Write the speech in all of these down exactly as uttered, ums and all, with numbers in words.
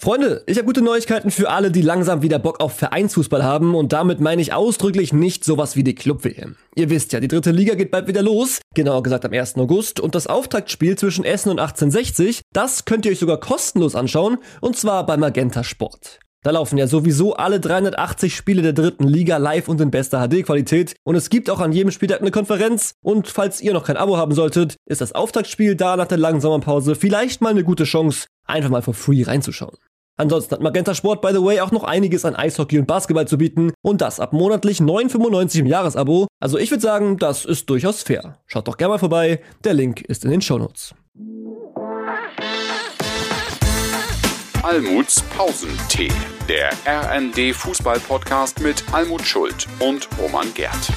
Freunde, ich habe gute Neuigkeiten für alle, die langsam wieder Bock auf Vereinsfußball haben und damit meine ich ausdrücklich nicht sowas wie die Club-W M. Ihr wisst ja, die dritte Liga geht bald wieder los, genauer gesagt am ersten August und das Auftaktspiel zwischen Essen und achtzehnhundertsechzig, das könnt ihr euch sogar kostenlos anschauen und zwar bei Magenta Sport. Da laufen ja sowieso alle dreihundertachtzig Spiele der dritten Liga live und in bester H D-Qualität und es gibt auch an jedem Spieltag eine Konferenz und falls ihr noch kein Abo haben solltet, ist das Auftaktspiel da nach der langen Sommerpause vielleicht mal eine gute Chance, einfach mal for free reinzuschauen. Ansonsten hat Magenta Sport, by the way, auch noch einiges an Eishockey und Basketball zu bieten und das ab monatlich neun fünfundneunzig im Jahresabo. Also ich würde sagen, das ist durchaus fair. Schaut doch gerne mal vorbei, der Link ist in den Shownotes. Almuts Pausentee, der R N D Fußball-Podcast mit Almut Schuld und Roman Gerth.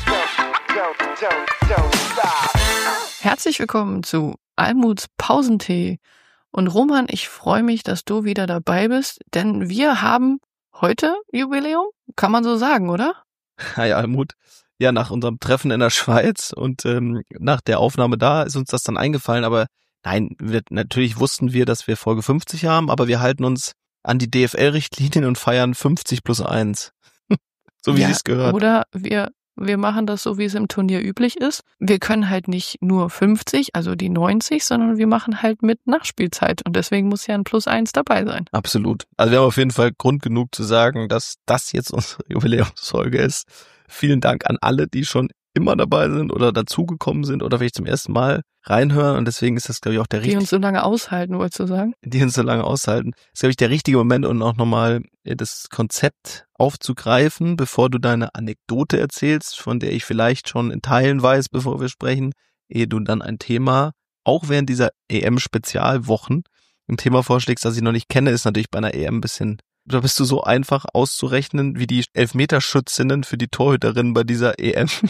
Herzlich willkommen zu Almuts Pausentee. Und Roman, ich freue mich, dass du wieder dabei bist, denn wir haben heute Jubiläum, kann man so sagen, oder? Hi Almut. Ja, nach unserem Treffen in der Schweiz und ähm, nach der Aufnahme da ist uns das dann eingefallen, aber nein, wir, natürlich wussten wir, dass wir Folge fünfzig haben, aber wir halten uns an die D F L-Richtlinien und feiern fünfzig plus eins. So wie ja, es gehört. Oder wir wir machen das so, wie es im Turnier üblich ist. Wir können halt nicht nur fünfzig, also die neunzig, sondern wir machen halt mit Nachspielzeit und deswegen muss ja ein Plus eins dabei sein. Absolut. Also wir haben auf jeden Fall Grund genug zu sagen, dass das jetzt unsere Jubiläumsfolge ist. Vielen Dank an alle, die schon immer dabei sind oder dazugekommen sind oder vielleicht zum ersten Mal reinhören und deswegen ist das, glaube ich, auch der richtige... Die uns so lange aushalten, wolltest du sagen? Die uns so lange aushalten. Das ist, glaube ich, der richtige Moment, um auch nochmal das Konzept aufzugreifen, bevor du deine Anekdote erzählst, von der ich vielleicht schon in Teilen weiß, bevor wir sprechen, ehe du dann ein Thema, auch während dieser E M-Spezialwochen, ein Thema vorschlägst, das ich noch nicht kenne, ist natürlich bei einer E M ein bisschen... Da bist du so einfach auszurechnen, wie die Elfmeterschützinnen für die Torhüterinnen bei dieser E M.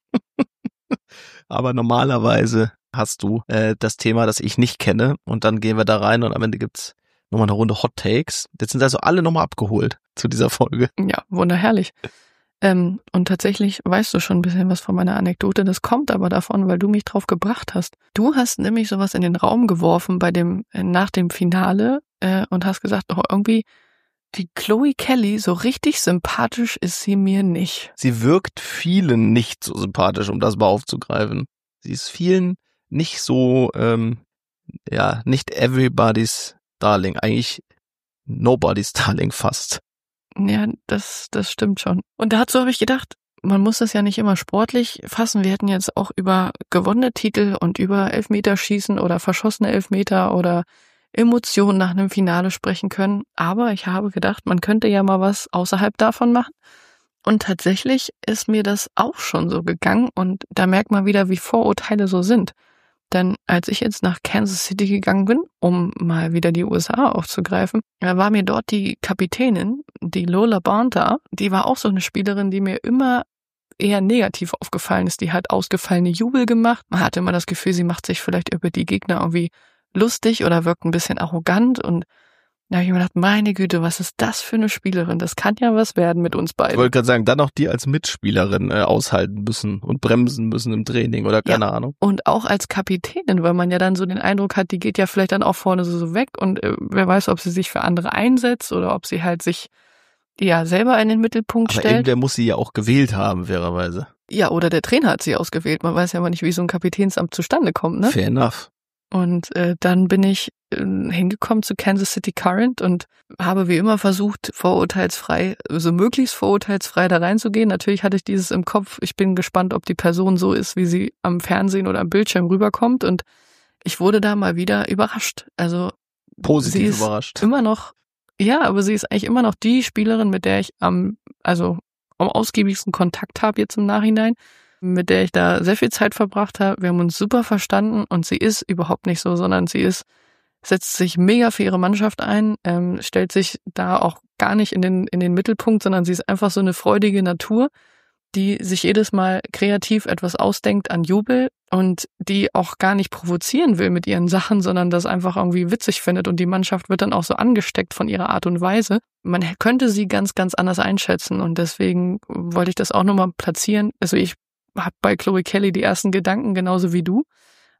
Aber normalerweise hast du äh, das Thema, das ich nicht kenne und dann gehen wir da rein und am Ende gibt's nochmal eine Runde Hot Takes. Jetzt sind also alle nochmal abgeholt zu dieser Folge. Ja, wunderherrlich. Ähm, und tatsächlich weißt du schon ein bisschen was von meiner Anekdote. Das kommt aber davon, weil du mich drauf gebracht hast. Du hast nämlich sowas in den Raum geworfen bei dem äh, nach dem Finale äh, und hast gesagt, oh, irgendwie die Chloe Kelly, so richtig sympathisch ist sie mir nicht. Sie wirkt vielen nicht so sympathisch, um das mal aufzugreifen. Sie ist vielen nicht so, ähm, ja, nicht everybody's darling, eigentlich nobody's darling fast. Ja, das, das stimmt schon. Und dazu habe ich gedacht, man muss das ja nicht immer sportlich fassen. Wir hätten jetzt auch über gewonnene Titel und über Elfmeterschießen oder verschossene Elfmeter oder Emotionen nach einem Finale sprechen können. Aber ich habe gedacht, man könnte ja mal was außerhalb davon machen. Und tatsächlich ist mir das auch schon so gegangen. Und da merkt man wieder, wie Vorurteile so sind. Denn als ich jetzt nach Kansas City gegangen bin, um mal wieder die U S A aufzugreifen, da war mir dort die Kapitänin, die Lola Bonta, die war auch so eine Spielerin, die mir immer eher negativ aufgefallen ist. Die hat ausgefallene Jubel gemacht. Man hatte immer das Gefühl, sie macht sich vielleicht über die Gegner irgendwie lustig oder wirkt ein bisschen arrogant und da habe ich mir gedacht, meine Güte, was ist das für eine Spielerin? Das kann ja was werden mit uns beiden. Ich wollte gerade sagen, dann auch die als Mitspielerin äh, aushalten müssen und bremsen müssen im Training oder keine ja, Ahnung. Und auch als Kapitänin, weil man ja dann so den Eindruck hat, die geht ja vielleicht dann auch vorne so, so weg und äh, wer weiß, ob sie sich für andere einsetzt oder ob sie halt sich ja selber in den Mittelpunkt aber stellt. irgendwer muss sie ja auch gewählt haben, fairerweise. Ja, oder der Trainer hat sie ausgewählt. Man weiß ja aber nicht, wie so ein Kapitänsamt zustande kommt, ne? Fair enough. Und äh, dann bin ich äh, hingekommen zu Kansas City Current und habe wie immer versucht, vorurteilsfrei, so möglichst vorurteilsfrei da reinzugehen. Natürlich hatte ich dieses im Kopf, ich bin gespannt, ob die Person so ist, wie sie am Fernsehen oder am Bildschirm rüberkommt. Und ich wurde da mal wieder überrascht. Also positiv sie ist überrascht. Immer noch, ja, aber sie ist eigentlich immer noch die Spielerin, mit der ich am, also am ausgiebigsten Kontakt habe jetzt im Nachhinein, mit der ich da sehr viel Zeit verbracht habe. Wir haben uns super verstanden und sie ist überhaupt nicht so, sondern sie ist, setzt sich mega für ihre Mannschaft ein, ähm, stellt sich da auch gar nicht in den, in den Mittelpunkt, sondern sie ist einfach so eine freudige Natur, die sich jedes Mal kreativ etwas ausdenkt an Jubel und die auch gar nicht provozieren will mit ihren Sachen, sondern das einfach irgendwie witzig findet und die Mannschaft wird dann auch so angesteckt von ihrer Art und Weise. Man könnte sie ganz, ganz anders einschätzen und deswegen wollte ich das auch nochmal platzieren. Also ich habe bei Chloe Kelly die ersten Gedanken genauso wie du,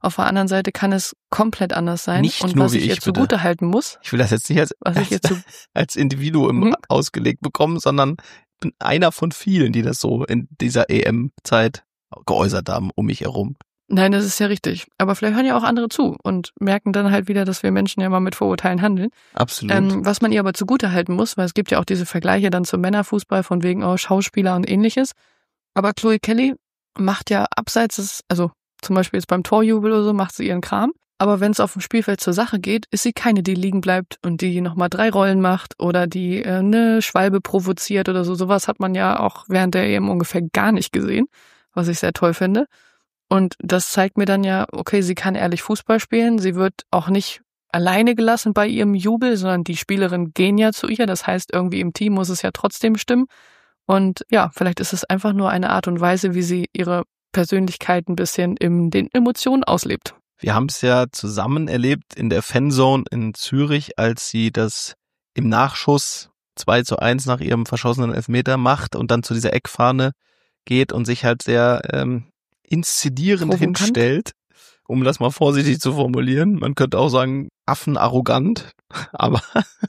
Auf der anderen Seite kann es komplett anders sein. Nicht und nur was wie ich ich, ihr zugute halten muss, Ich will das jetzt nicht als, was ich ihr zu, als Individuum Mhm. ausgelegt bekommen, sondern bin einer von vielen, die das so in dieser E M-Zeit geäußert haben um mich herum. Nein, das ist ja richtig. Aber vielleicht hören ja auch andere zu und merken dann halt wieder, dass wir Menschen ja mal mit Vorurteilen handeln. Absolut. Ähm, was man ihr aber zugute halten muss, weil es gibt ja auch diese Vergleiche dann zum Männerfußball von wegen oh, Schauspieler und ähnliches. Aber Chloe Kelly macht ja abseits des, also zum Beispiel jetzt beim Torjubel oder so, macht sie ihren Kram. Aber wenn es auf dem Spielfeld zur Sache geht, ist sie keine, die liegen bleibt und die nochmal drei Rollen macht oder die äh, eine Schwalbe provoziert oder so. Sowas hat man ja auch während der E M ungefähr gar nicht gesehen, was ich sehr toll finde. Und das zeigt mir dann ja, okay, sie kann ehrlich Fußball spielen. Sie wird auch nicht alleine gelassen bei ihrem Jubel, sondern die Spielerinnen gehen ja zu ihr. Das heißt, irgendwie im Team muss es ja trotzdem stimmen. Und ja, vielleicht ist es einfach nur eine Art und Weise, wie sie ihre Persönlichkeit ein bisschen in den Emotionen auslebt. Wir haben es ja zusammen erlebt in der Fanzone in Zürich, als sie das im Nachschuss zwei zu eins nach ihrem verschossenen Elfmeter macht und dann zu dieser Eckfahne geht und sich halt sehr ähm, inszenierend Provokant. hinstellt, um das mal vorsichtig zu formulieren. Man könnte auch sagen, affenarrogant, aber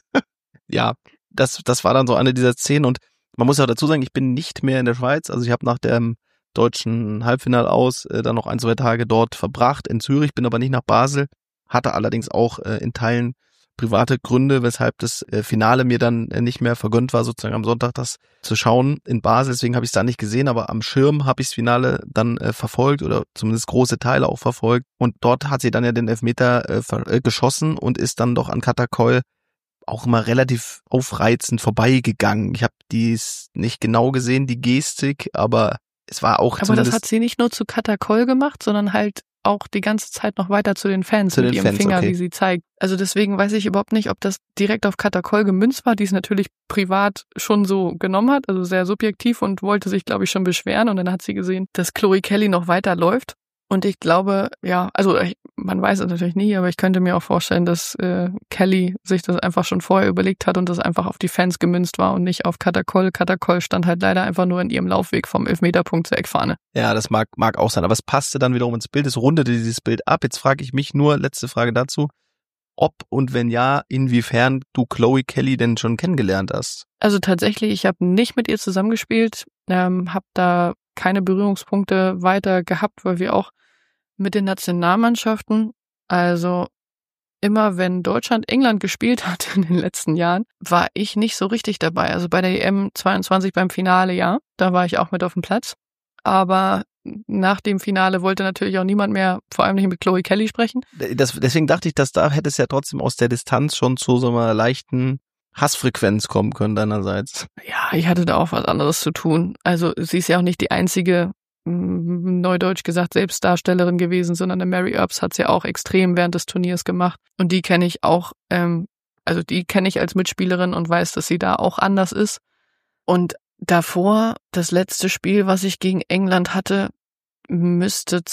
ja, das, das war dann so eine dieser Szenen und man muss ja dazu sagen, ich bin nicht mehr in der Schweiz, also ich habe nach dem deutschen Halbfinale aus äh, dann noch ein, zwei Tage dort verbracht in Zürich, bin aber nicht nach Basel, hatte allerdings auch äh, in Teilen private Gründe, weshalb das äh, Finale mir dann äh, nicht mehr vergönnt war, sozusagen am Sonntag das zu schauen in Basel, deswegen habe ich es da nicht gesehen, aber am Schirm habe ich das Finale dann äh, verfolgt oder zumindest große Teile auch verfolgt und dort hat sie dann ja den Elfmeter äh, ver- äh, geschossen und ist dann doch an Kata Coll auch immer relativ aufreizend vorbeigegangen. Ich habe dies nicht genau gesehen, die Gestik, aber es war auch Aber zumindest das hat sie nicht nur zu Kata Coll gemacht, sondern halt auch die ganze Zeit noch weiter zu den Fans Zu mit den ihrem Fans, Finger, okay. wie sie zeigt. Also deswegen weiß ich überhaupt nicht, ob das direkt auf Kata Coll gemünzt war, die es natürlich privat schon so genommen hat, also sehr subjektiv und wollte sich, glaube ich, schon beschweren und dann hat sie gesehen, dass Chloe Kelly noch weiter läuft. Und ich glaube, ja, also ich, man weiß es natürlich nie, aber ich könnte mir auch vorstellen, dass äh, Kelly sich das einfach schon vorher überlegt hat und das einfach auf die Fans gemünzt war und nicht auf Kata Coll. Kata Coll stand halt leider einfach nur in ihrem Laufweg vom Elfmeterpunkt zur Eckfahne. Ja, das mag mag auch sein, aber es passte dann wiederum ins Bild, es rundete dieses Bild ab. Jetzt frage ich mich nur, letzte Frage dazu, ob und wenn ja, inwiefern du Chloe Kelly denn schon kennengelernt hast. Also tatsächlich, ich habe nicht mit ihr zusammengespielt, ähm, habe da keine Berührungspunkte weiter gehabt, weil wir auch mit den Nationalmannschaften, also immer wenn Deutschland England gespielt hat in den letzten Jahren, war ich nicht so richtig dabei. Also bei der E M zweiundzwanzig beim Finale, ja, da war ich auch mit auf dem Platz. Aber nach dem Finale wollte natürlich auch niemand mehr, vor allem nicht mit Chloe Kelly sprechen. Das, deswegen dachte ich, dass da hätte es ja trotzdem aus der Distanz schon zu so einer leichten Hassfrequenz kommen können deinerseits. Ja, ich hatte da auch was anderes zu tun. Also sie ist ja auch nicht die einzige, neudeutsch gesagt, Selbstdarstellerin gewesen, sondern eine Mary Earps hat es ja auch extrem während des Turniers gemacht. Und die kenne ich auch, ähm, also die kenne ich als Mitspielerin und weiß, dass sie da auch anders ist. Und davor, das letzte Spiel, was ich gegen England hatte, müsste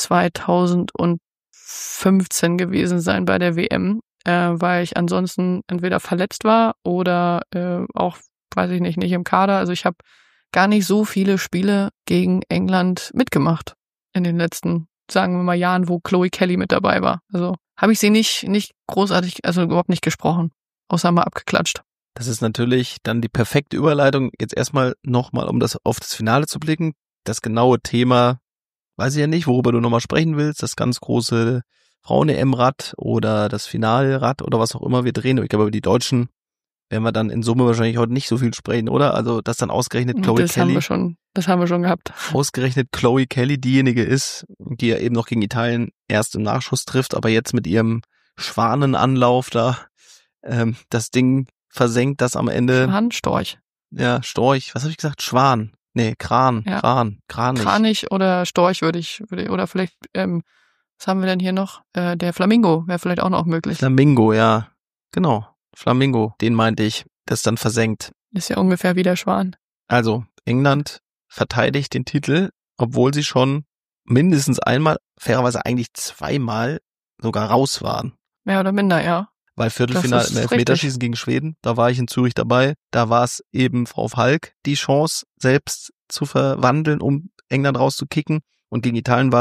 zweitausendfünfzehn gewesen sein bei der W M, äh, weil ich ansonsten entweder verletzt war oder äh, auch, weiß ich nicht, nicht im Kader. Also ich habe gar nicht so viele Spiele gegen England mitgemacht in den letzten, sagen wir mal, Jahren, wo Chloe Kelly mit dabei war. Also habe ich sie nicht nicht großartig, also überhaupt nicht gesprochen, außer mal abgeklatscht. Das ist natürlich dann die perfekte Überleitung. Jetzt erstmal nochmal, um das auf das Finale zu blicken. Das genaue Thema, weiß ich ja nicht, worüber du nochmal sprechen willst. Das ganz große Frauen-E M-Rad oder das Finalrad oder was auch immer wir drehen. Ich glaube, über die Deutschen werden wir dann in Summe wahrscheinlich heute nicht so viel sprechen, oder? Also, dass dann ausgerechnet Chloe das Kelly, haben wir schon, das haben wir schon gehabt. ausgerechnet Chloe Kelly diejenige ist, die ja eben noch gegen Italien erst im Nachschuss trifft, aber jetzt mit ihrem Schwanenanlauf da ähm, das Ding versenkt, das am Ende, Schwan, Storch. ja, Storch, was habe ich gesagt? Schwan. Nee, Kran, Ja. Kran, Kranich. Kranich oder Storch würde ich, würde ich, oder vielleicht, ähm, was haben wir denn hier noch? Äh, der Flamingo wäre vielleicht auch noch möglich. Flamingo, ja. Genau. Flamingo, den meinte ich, das dann versenkt. Ist ja ungefähr wie der Schwan. Also, England verteidigt den Titel, obwohl sie schon mindestens einmal, fairerweise eigentlich zweimal sogar raus waren. Mehr oder minder, ja. Weil Viertelfinale Das ist im Elfmeterschießen gegen Schweden, da war ich in Zürich dabei, da war es eben Frau Falk die Chance, selbst zu verwandeln, um England rauszukicken. Und gegen Italien war es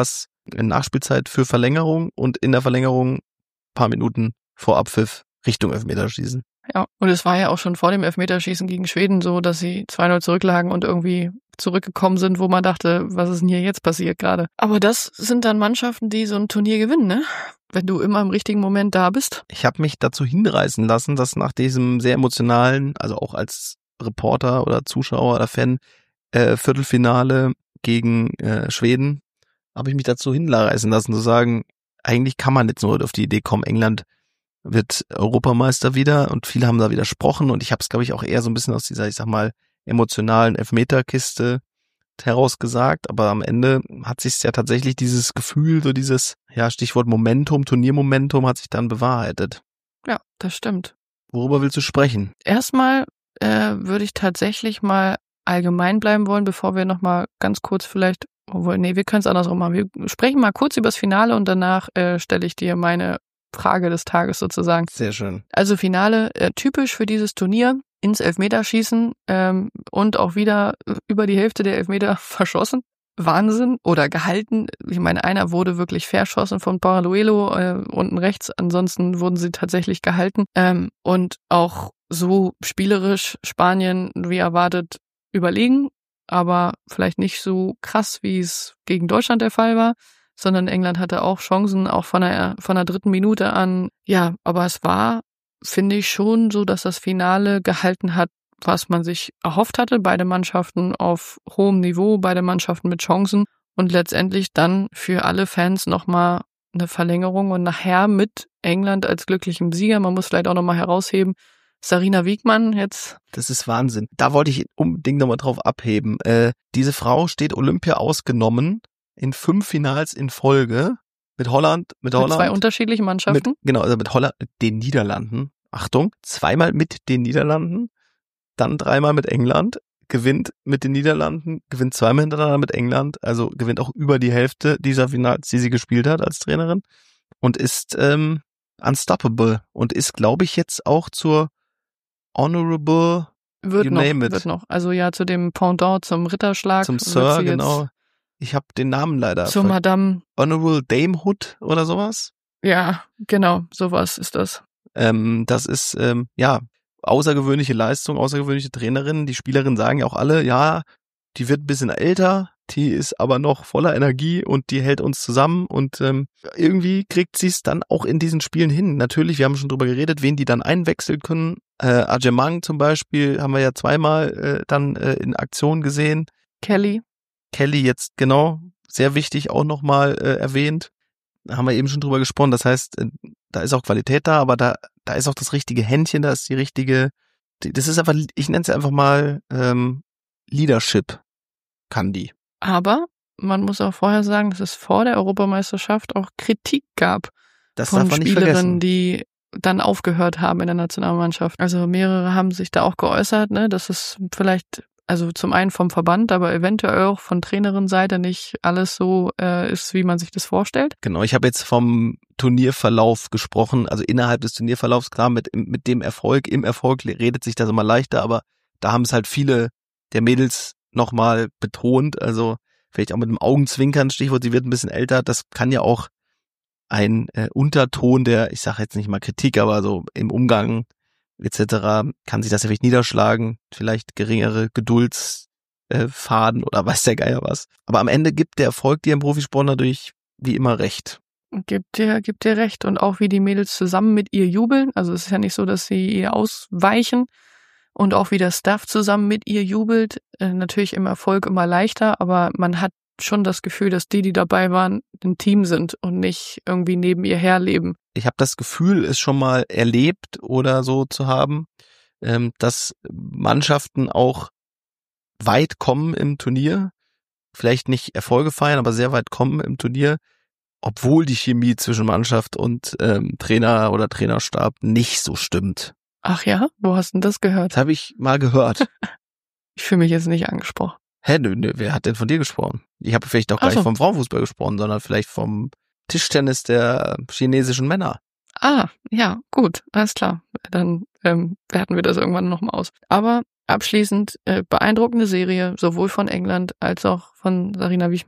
Nachspielzeit für Verlängerung und in der Verlängerung paar Minuten vor Abpfiff Richtung Elfmeterschießen. Ja, und es war ja auch schon vor dem Elfmeterschießen gegen Schweden so, dass sie zwei null zurücklagen und irgendwie zurückgekommen sind, wo man dachte, was ist denn hier jetzt passiert gerade? Aber das sind dann Mannschaften, die so ein Turnier gewinnen, ne? Wenn du immer im richtigen Moment da bist. Ich habe mich dazu hinreißen lassen, dass nach diesem sehr emotionalen, also auch als Reporter oder Zuschauer oder Fan, äh, Viertelfinale gegen äh, Schweden, habe ich mich dazu hinreißen lassen, zu sagen, eigentlich kann man jetzt nur auf die Idee kommen, England wird Europameister wieder, und viele haben da widersprochen, und ich habe es, glaube ich, auch eher so ein bisschen aus dieser, ich sag mal, emotionalen Elfmeterkiste herausgesagt, aber am Ende hat sich ja tatsächlich dieses Gefühl, so dieses, ja, Stichwort Momentum, Turniermomentum, hat sich dann bewahrheitet. Ja, das stimmt. Worüber willst du sprechen? Erstmal äh, würde ich tatsächlich mal allgemein bleiben wollen, bevor wir nochmal ganz kurz vielleicht, obwohl, nee, wir können es andersrum machen. Wir sprechen mal kurz über das Finale und danach äh, stelle ich dir meine Frage des Tages sozusagen. Sehr schön. Also Finale, äh, typisch für dieses Turnier, ins Elfmeterschießen ähm, und auch wieder über die Hälfte der Elfmeter verschossen. Wahnsinn. Oder gehalten. Ich meine, einer wurde wirklich verschossen von Paraluelo äh, unten rechts, ansonsten wurden sie tatsächlich gehalten. Ähm, und auch so spielerisch Spanien, wie erwartet, überlegen, aber vielleicht nicht so krass, wie es gegen Deutschland der Fall war, sondern England hatte auch Chancen, auch von der, von der dritten Minute an. Ja, aber es war, finde ich, schon so, dass das Finale gehalten hat, was man sich erhofft hatte. Beide Mannschaften auf hohem Niveau, beide Mannschaften mit Chancen und letztendlich dann für alle Fans nochmal eine Verlängerung und nachher mit England als glücklichem Sieger. Man muss vielleicht auch nochmal herausheben, Sarina Wiegmann jetzt. Das ist Wahnsinn. Da wollte ich unbedingt nochmal drauf abheben. Äh, diese Frau steht Olympia ausgenommen in fünf Finals in Folge mit Holland, mit, mit Holland. Zwei unterschiedliche Mannschaften. Mit, genau, also mit Holland, mit den Niederlanden. Achtung, zweimal mit den Niederlanden, dann dreimal mit England, gewinnt mit den Niederlanden, gewinnt zweimal hintereinander mit England, also gewinnt auch über die Hälfte dieser Finals, die sie gespielt hat als Trainerin, und ist ähm, unstoppable und ist, glaube ich, jetzt auch zur Honorable, wird you noch, name it. wird noch. Also ja, zu dem Pendant, zum Ritterschlag. Zum Sir, genau. Ich habe den Namen leider. Zur Madame. Honorable Damehood oder sowas? Ja, genau, sowas ist das. Ähm, das ist, ähm, ja, außergewöhnliche Leistung, außergewöhnliche Trainerin. Die Spielerinnen sagen ja auch alle, ja, die wird ein bisschen älter, die ist aber noch voller Energie und die hält uns zusammen, und ähm, irgendwie kriegt sie es dann auch in diesen Spielen hin. Natürlich, wir haben schon drüber geredet, wen die dann einwechseln können. Äh, Ajemang zum Beispiel haben wir ja zweimal äh, dann äh, in Aktion gesehen. Kelly. Kelly jetzt, genau, sehr wichtig auch nochmal äh, erwähnt. Da haben wir eben schon drüber gesprochen. Das heißt, äh, da ist auch Qualität da, aber da da ist auch das richtige Händchen, da ist die richtige, die, das ist einfach, ich nenne es einfach mal ähm, Leadership kann die. Aber man muss auch vorher sagen, dass es vor der Europameisterschaft auch Kritik gab das von darf man nicht Spielerinnen, vergessen. die dann aufgehört haben in der Nationalmannschaft. Also mehrere haben sich da auch geäußert, ne, dass es vielleicht, also zum einen vom Verband, aber eventuell auch von Trainerin-Seite nicht alles so äh, ist, wie man sich das vorstellt. Genau, ich habe jetzt vom Turnierverlauf gesprochen, also innerhalb des Turnierverlaufs, klar, mit, mit dem Erfolg, im Erfolg redet sich das immer leichter, aber da haben es halt viele der Mädels nochmal betont, also vielleicht auch mit einem Augenzwinkern, Stichwort, sie wird ein bisschen älter, das kann ja auch ein äh, Unterton der, ich sage jetzt nicht mal Kritik, aber so im Umgang et cetera, kann sich das ja vielleicht niederschlagen, vielleicht geringere Geduldsfaden äh, oder weiß der Geier was. Aber am Ende gibt der Erfolg dir im Profisport natürlich wie immer recht. Gibt dir, gibt dir recht. Und auch wie die Mädels zusammen mit ihr jubeln. Also es ist ja nicht so, dass sie ihr ausweichen. Und auch wie der Staff zusammen mit ihr jubelt. Äh, natürlich im Erfolg immer leichter, aber man hat schon das Gefühl, dass die, die dabei waren, ein Team sind und nicht irgendwie neben ihr herleben. Ich habe das Gefühl, es schon mal erlebt oder so zu haben, ähm, dass Mannschaften auch weit kommen im Turnier, vielleicht nicht Erfolge feiern, aber sehr weit kommen im Turnier, obwohl die Chemie zwischen Mannschaft und ähm, Trainer oder Trainerstab nicht so stimmt. Ach ja? Wo hast denn das gehört? Das habe ich mal gehört. Ich fühle mich jetzt nicht angesprochen. Hä, nö, nö, wer hat denn von dir gesprochen? Ich habe vielleicht auch gar Ach so. nicht vom Frauenfußball gesprochen, sondern vielleicht vom Tischtennis der chinesischen Männer. Ah, ja, gut, alles klar. Dann ähm, werten wir das irgendwann nochmal aus. Aber abschließend, äh, beeindruckende Serie, sowohl von England als auch von Sarina Wiegmann.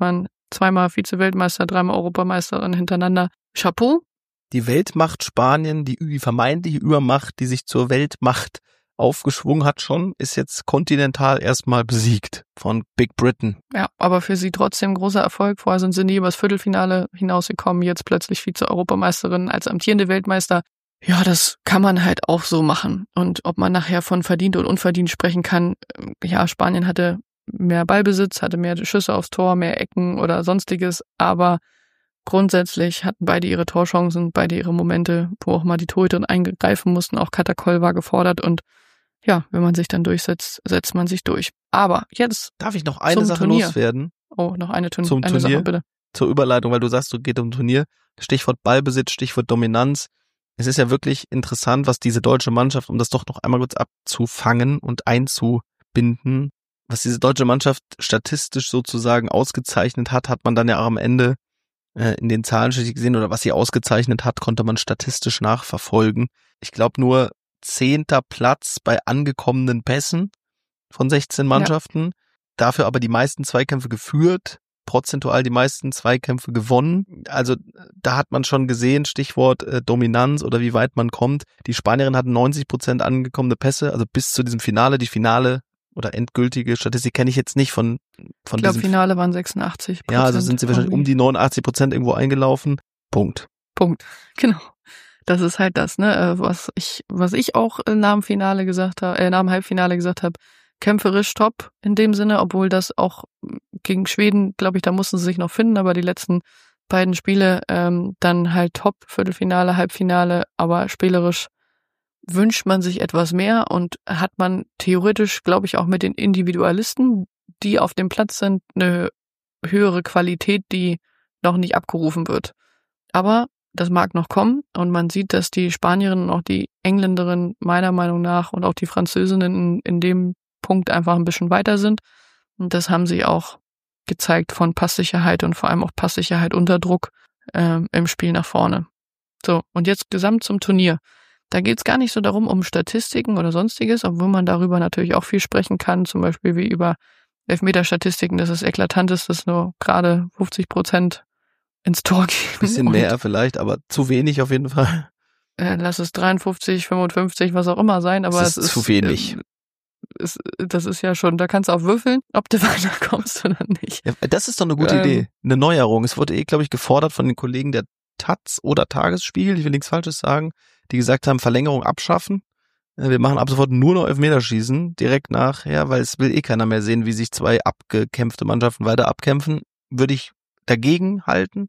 zweimal Vize-Weltmeister, dreimal Europameisterin hintereinander. Chapeau. Die Weltmacht Spanien, die, die vermeintliche Übermacht, die sich zur Weltmacht aufgeschwungen hat schon, ist jetzt kontinental erstmal besiegt von Big Britain. Ja, aber für sie trotzdem großer Erfolg. Vorher sind sie nie übers Viertelfinale hinausgekommen, jetzt plötzlich Vize-Europameisterin als amtierende Weltmeister. Ja, das kann man halt auch so machen. Und ob man nachher von verdient und unverdient sprechen kann, ja, Spanien hatte mehr Ballbesitz, hatte mehr Schüsse aufs Tor, mehr Ecken oder sonstiges, aber grundsätzlich hatten beide ihre Torchancen, beide ihre Momente, wo auch mal die Torhüter eingreifen mussten, auch Katakol war gefordert und ja, wenn man sich dann durchsetzt, setzt man sich durch. Aber jetzt darf ich noch eine Sache Turnier. loswerden? Oh, noch eine, Turn- zum eine Turnier, Sache, bitte. Zur Überleitung, weil du sagst, es geht um Turnier. Stichwort Ballbesitz, Stichwort Dominanz. Es ist ja wirklich interessant, was diese deutsche Mannschaft, um das doch noch einmal kurz abzufangen und einzubinden, was diese deutsche Mannschaft statistisch sozusagen ausgezeichnet hat, hat man dann ja auch am Ende äh, in den Zahlen gesehen, oder was sie ausgezeichnet hat, konnte man statistisch nachverfolgen. Ich glaube nur zehnter Platz bei angekommenen Pässen von sechzehn Mannschaften, ja. Dafür aber die meisten Zweikämpfe geführt, prozentual die meisten Zweikämpfe gewonnen. Also da hat man schon gesehen, Stichwort äh, Dominanz oder wie weit man kommt. Die Spanierinnen hatten neunzig Prozent angekommene Pässe, also bis zu diesem Finale. Die Finale oder endgültige Statistik kenne ich jetzt nicht von von Ich glaube, diesem Finale waren sechsundachtzig Prozent. Ja, also sind sie wahrscheinlich um die neunundachtzig Prozent irgendwo eingelaufen. Punkt. Punkt. Genau. Das ist halt das, ne, was ich, was ich auch nach dem Finale gesagt habe, äh, nach dem Halbfinale gesagt habe, kämpferisch top in dem Sinne, obwohl das auch gegen Schweden, glaube ich, da mussten sie sich noch finden, aber die letzten beiden Spiele ähm, dann halt top, Viertelfinale, Halbfinale, aber spielerisch wünscht man sich etwas mehr und hat man theoretisch, glaube ich, auch mit den Individualisten, die auf dem Platz sind, eine höhere Qualität, die noch nicht abgerufen wird. Aber das mag noch kommen und man sieht, dass die Spanierinnen und auch die Engländerinnen meiner Meinung nach und auch die Französinnen in, in dem Punkt einfach ein bisschen weiter sind. Und das haben sie auch gezeigt von Passsicherheit und vor allem auch Passsicherheit unter Druck ähm, im Spiel nach vorne. So, und jetzt gesamt zum Turnier. Da geht's gar nicht so darum, um Statistiken oder sonstiges, obwohl man darüber natürlich auch viel sprechen kann, zum Beispiel wie über Elfmeterstatistiken, das ist eklatant ist, dass nur gerade fünfzig Prozent ins Tor gehen. Bisschen mehr vielleicht, aber zu wenig auf jeden Fall. Äh, lass es dreiundfünfzig, fünfundfünfzig, was auch immer sein, aber das ist es ist zu wenig. Äh, ist, das ist ja schon, da kannst du auch würfeln, ob du weiterkommst oder nicht. Ja, das ist doch eine gute ähm, Idee, eine Neuerung. Es wurde eh, glaube ich, gefordert von den Kollegen der Taz oder Tagesspiegel, ich will nichts Falsches sagen, die gesagt haben, Verlängerung abschaffen. Wir machen ab sofort nur noch Elfmeterschießen, direkt nachher, weil es will eh keiner mehr sehen, wie sich zwei abgekämpfte Mannschaften weiter abkämpfen. Würde ich dagegen halten,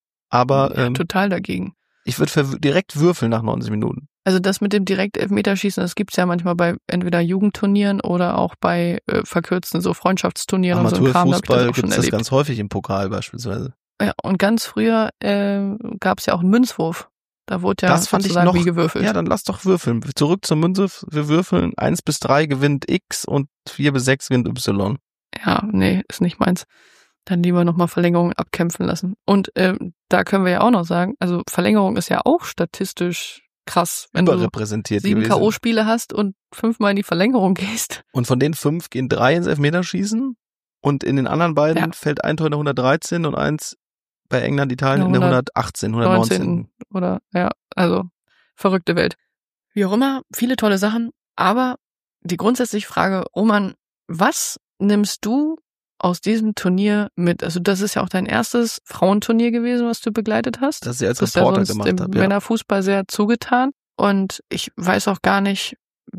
aber ja, ähm, total dagegen. Ich würde direkt würfeln nach neunzig Minuten. Also das mit dem Direkt-Elfmeterschießen, das gibt's ja manchmal bei entweder Jugendturnieren oder auch bei äh, verkürzten so Freundschaftsturnieren und so ein Kram. Amateurfußball gibt es das ganz häufig im Pokal beispielsweise. Ja, und ganz früher äh, gab's ja auch einen Münzwurf. Da wurde ja das fand ich noch, wie gewürfelt. Ja, dann lass doch würfeln. Zurück zum Münzwurf. Wir würfeln. eins bis drei gewinnt X und vier bis sechs gewinnt Y. Ja, nee, ist nicht meins. Dann lieber nochmal Verlängerung abkämpfen lassen. Und ähm, da können wir ja auch noch sagen, also Verlängerung ist ja auch statistisch krass, wenn du sieben K O-Spiele hast und fünfmal in die Verlängerung gehst. Und von den fünf gehen drei ins Elfmeterschießen und in den anderen beiden ja. fällt ein Tor in der hundertdreizehn und eins bei England, Italien in der hundertachtzehn, hundertneunzehn. Oder, ja, also verrückte Welt. Wie auch immer, viele tolle Sachen, aber die grundsätzliche Frage, Roman, was nimmst du aus diesem Turnier mit? Also das ist ja auch dein erstes Frauenturnier gewesen, was du begleitet hast. Das ich als Reporter gemacht habe. Dem Männerfußball sehr zugetan. Und ich weiß auch gar nicht,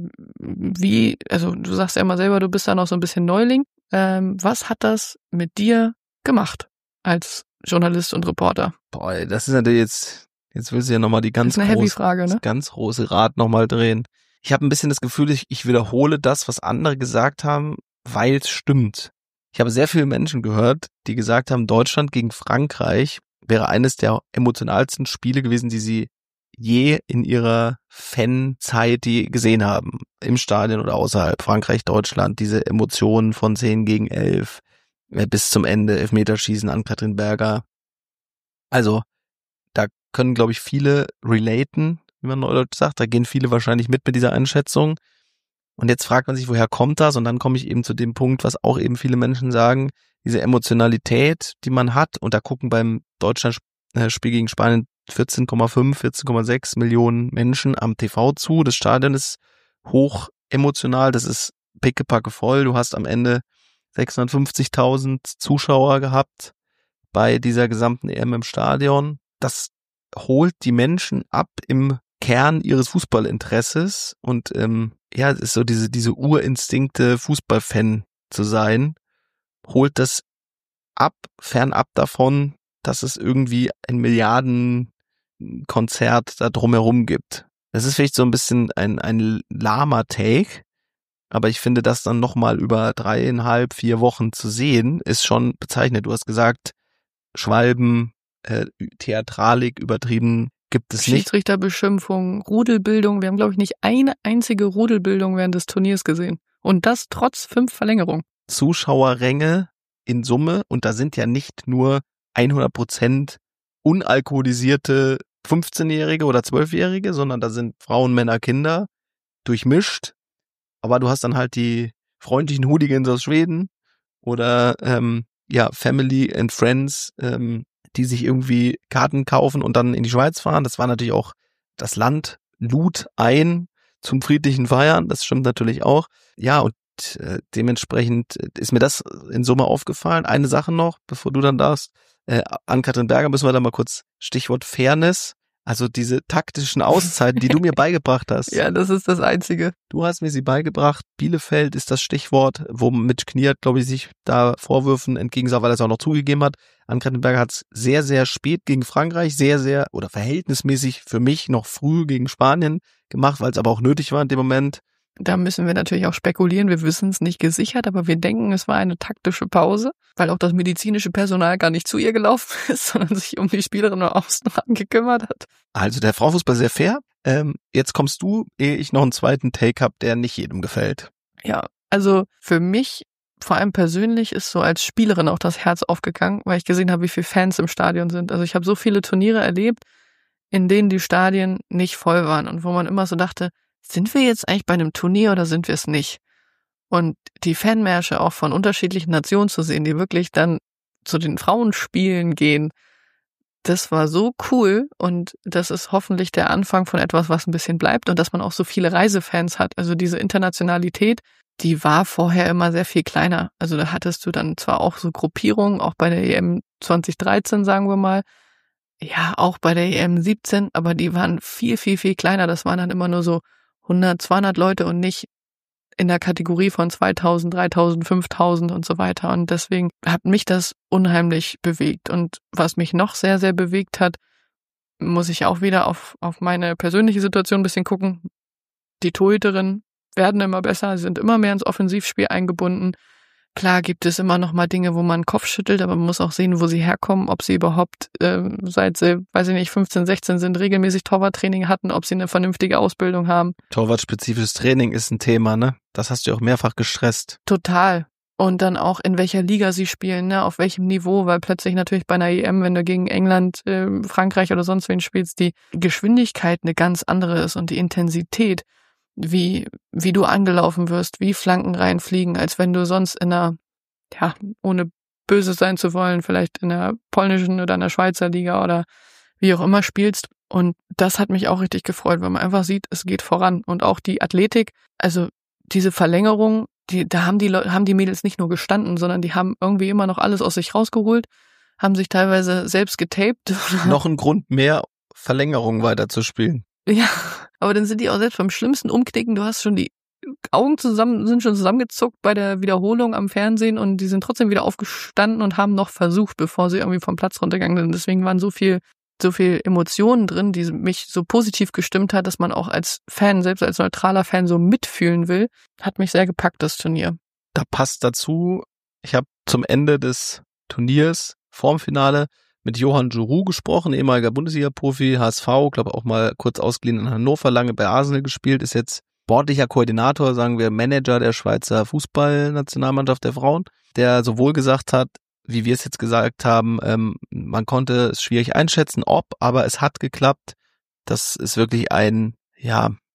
wie, also du sagst ja immer selber, du bist da noch so ein bisschen Neuling. Ähm, was hat das mit dir gemacht als Journalist und Reporter? Boah, das ist natürlich jetzt, jetzt willst du ja nochmal die ganz, das ist eine groß, Frage, ne? das ganz große Rad nochmal drehen. Ich habe ein bisschen das Gefühl, ich, ich wiederhole das, was andere gesagt haben, weil es stimmt. Ich habe sehr viele Menschen gehört, die gesagt haben, Deutschland gegen Frankreich wäre eines der emotionalsten Spiele gewesen, die sie je in ihrer Fanzeit die gesehen haben. Im Stadion oder außerhalb. Frankreich, Deutschland, diese Emotionen von zehn gegen elf bis zum Ende, Elfmeterschießen an Katrin Berger. Also, da können, glaube ich, viele relaten, wie man neudeutsch sagt. Da gehen viele wahrscheinlich mit mit dieser Einschätzung. Und jetzt fragt man sich, woher kommt das? Und dann komme ich eben zu dem Punkt, was auch eben viele Menschen sagen. diese Emotionalität, die man hat. Und da gucken beim Deutschlandspiel gegen Spanien vierzehn Komma fünf, vierzehn Komma sechs Millionen Menschen am T V zu. Das Stadion ist hoch emotional, das ist pickepacke voll. Du hast am Ende sechshundertfünfzigtausend Zuschauer gehabt bei dieser gesamten E M im Stadion. Das holt die Menschen ab im Kern ihres Fußballinteresses und ähm, ja, es ist so diese diese Urinstinkte, Fußballfan zu sein, holt das ab, fernab davon, dass es irgendwie ein Milliardenkonzert da drumherum gibt. Das ist vielleicht so ein bisschen ein ein lahmer Take, aber ich finde, das dann nochmal über dreieinhalb, vier Wochen zu sehen, ist schon bezeichnend. Du hast gesagt, Schwalben, äh, Theatralik übertrieben gibt es nicht. Schiedsrichterbeschimpfung, Rudelbildung. Wir haben, glaube ich, nicht eine einzige Rudelbildung während des Turniers gesehen. Und das trotz fünf Verlängerungen. Zuschauerränge in Summe, und da sind ja nicht nur hundert Prozent unalkoholisierte fünfzehnjährige oder zwölfjährige, sondern da sind Frauen, Männer, Kinder durchmischt. Aber du hast dann halt die freundlichen Hooligans aus Schweden oder ähm, ja Family and Friends, ähm, die sich irgendwie Karten kaufen und dann in die Schweiz fahren. Das war natürlich auch, das Land lud ein zum friedlichen Feiern. Das stimmt natürlich auch. Ja, und äh, dementsprechend ist mir das in Summe aufgefallen. Eine Sache noch, bevor du dann darfst. Äh, Ann-Kathrin Berger müssen wir da mal kurz, Stichwort Fairness. Also diese taktischen Auszeiten, die du mir beigebracht hast. Ja, das ist das Einzige. Du hast mir sie beigebracht. Bielefeld ist das Stichwort, womit Kniat, glaube ich, sich da Vorwürfen entgegensah, weil er es auch noch zugegeben hat. Ann-Kathrin Berger hat es sehr, sehr spät gegen Frankreich, sehr, sehr oder verhältnismäßig für mich noch früh gegen Spanien gemacht, weil es aber auch nötig war in dem Moment. Da müssen wir natürlich auch spekulieren. Wir wissen es nicht gesichert, aber wir denken, es war eine taktische Pause, weil auch das medizinische Personal gar nicht zu ihr gelaufen ist, sondern sich um die Spielerin am Außenrand gekümmert hat. Also der Frauenfußball sehr fair. Ähm, jetzt kommst du, ehe ich noch einen zweiten Take habe, der nicht jedem gefällt. Ja, also für mich, vor allem persönlich, ist so als Spielerin auch das Herz aufgegangen, weil ich gesehen habe, wie viele Fans im Stadion sind. Also ich habe so viele Turniere erlebt, in denen die Stadien nicht voll waren und wo man immer so dachte, sind wir jetzt eigentlich bei einem Turnier oder sind wir es nicht? Und die Fanmärsche auch von unterschiedlichen Nationen zu sehen, die wirklich dann zu den Frauenspielen gehen, das war so cool und das ist hoffentlich der Anfang von etwas, was ein bisschen bleibt und dass man auch so viele Reisefans hat. Also diese Internationalität, die war vorher immer sehr viel kleiner. Also da hattest du dann zwar auch so Gruppierungen, auch bei der E M zwanzig dreizehn, sagen wir mal, ja, auch bei der E M siebzehn, aber die waren viel, viel, viel kleiner. Das waren dann immer nur so hundert, zweihundert Leute und nicht in der Kategorie von zweitausend, dreitausend, fünftausend und so weiter. Und deswegen hat mich das unheimlich bewegt. Und was mich noch sehr, sehr bewegt hat, muss ich auch wieder auf, auf meine persönliche Situation ein bisschen gucken. Die Torhüterinnen werden immer besser, sie sind immer mehr ins Offensivspiel eingebunden. Klar gibt es immer noch mal Dinge, wo man den Kopf schüttelt, aber man muss auch sehen, wo sie herkommen, ob sie überhaupt, äh, seit sie, weiß ich nicht, fünfzehn, sechzehn sind, regelmäßig Torwarttraining hatten, ob sie eine vernünftige Ausbildung haben. Torwartspezifisches Training ist ein Thema, ne? Das hast du auch mehrfach gestresst. Total. Und dann auch, in welcher Liga sie spielen, ne, auf welchem Niveau, weil plötzlich natürlich bei einer E M, wenn du gegen England, äh, Frankreich oder sonst wen spielst, die Geschwindigkeit eine ganz andere ist und die Intensität, wie wie du angelaufen wirst, wie Flanken reinfliegen, als wenn du sonst in einer, ja, ohne böse sein zu wollen, vielleicht in der polnischen oder in der Schweizer Liga oder wie auch immer spielst. Und das hat mich auch richtig gefreut, weil man einfach sieht, es geht voran. Und auch die Athletik, also diese Verlängerung, die, da haben die Leute, haben die Mädels nicht nur gestanden, sondern die haben irgendwie immer noch alles aus sich rausgeholt, haben sich teilweise selbst getaped. Noch ein Grund mehr, Verlängerung weiterzuspielen. Ja, aber dann sind die auch selbst beim schlimmsten Umknicken. Du hast schon die Augen zusammen, sind schon zusammengezuckt bei der Wiederholung am Fernsehen und die sind trotzdem wieder aufgestanden und haben noch versucht, bevor sie irgendwie vom Platz runtergegangen sind. Deswegen waren so viel, so viel Emotionen drin, die mich so positiv gestimmt hat, dass man auch als Fan, selbst als neutraler Fan so mitfühlen will. Hat mich sehr gepackt, das Turnier. Da passt dazu, ich habe zum Ende des Turniers, vorm Finale, mit Johann Giroud gesprochen, ehemaliger Bundesliga-Profi, H S V, glaube auch mal kurz ausgeliehen in Hannover, lange bei Arsenal gespielt, ist jetzt sportlicher Koordinator, sagen wir Manager der Schweizer Fußballnationalmannschaft der Frauen, der sowohl gesagt hat, wie wir es jetzt gesagt haben, ähm, man konnte es schwierig einschätzen, ob, aber es hat geklappt. Das ist wirklich ein, ja,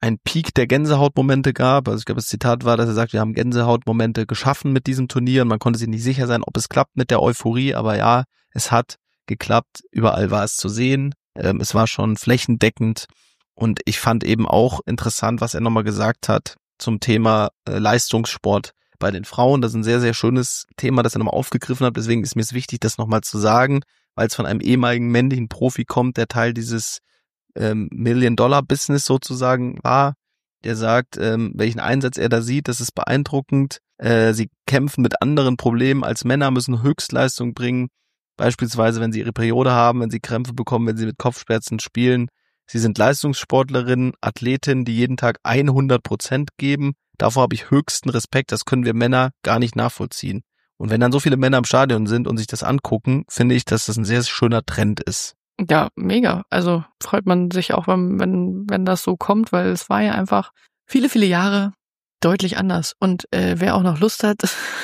ein Peak der Gänsehautmomente gab. Also ich glaube, das Zitat war, dass er sagt, wir haben Gänsehautmomente geschaffen mit diesem Turnier und man konnte sich nicht sicher sein, ob es klappt mit der Euphorie, aber ja, es hat geklappt. Überall war es zu sehen. Ähm, es war schon flächendeckend und ich fand eben auch interessant, was er nochmal gesagt hat zum Thema äh, Leistungssport bei den Frauen. Das ist ein sehr, sehr schönes Thema, das er nochmal aufgegriffen hat. Deswegen ist mir es wichtig, das nochmal zu sagen, weil es von einem ehemaligen männlichen Profi kommt, der Teil dieses ähm, Million-Dollar-Business sozusagen war. Der sagt, ähm, welchen Einsatz er da sieht, das ist beeindruckend. Äh, sie kämpfen mit anderen Problemen als Männer, müssen Höchstleistung bringen. Beispielsweise, wenn sie ihre Periode haben, wenn sie Krämpfe bekommen, wenn sie mit Kopfschmerzen spielen. Sie sind Leistungssportlerinnen, Athletinnen, die jeden Tag hundert Prozent geben. Davor habe ich höchsten Respekt. Das können wir Männer gar nicht nachvollziehen. Und wenn dann so viele Männer im Stadion sind und sich das angucken, finde ich, dass das ein sehr schöner Trend ist. Ja, mega. Also freut man sich auch, wenn, wenn, wenn das so kommt, weil es war ja einfach viele, viele Jahre deutlich anders. Und äh, wer auch noch Lust hat,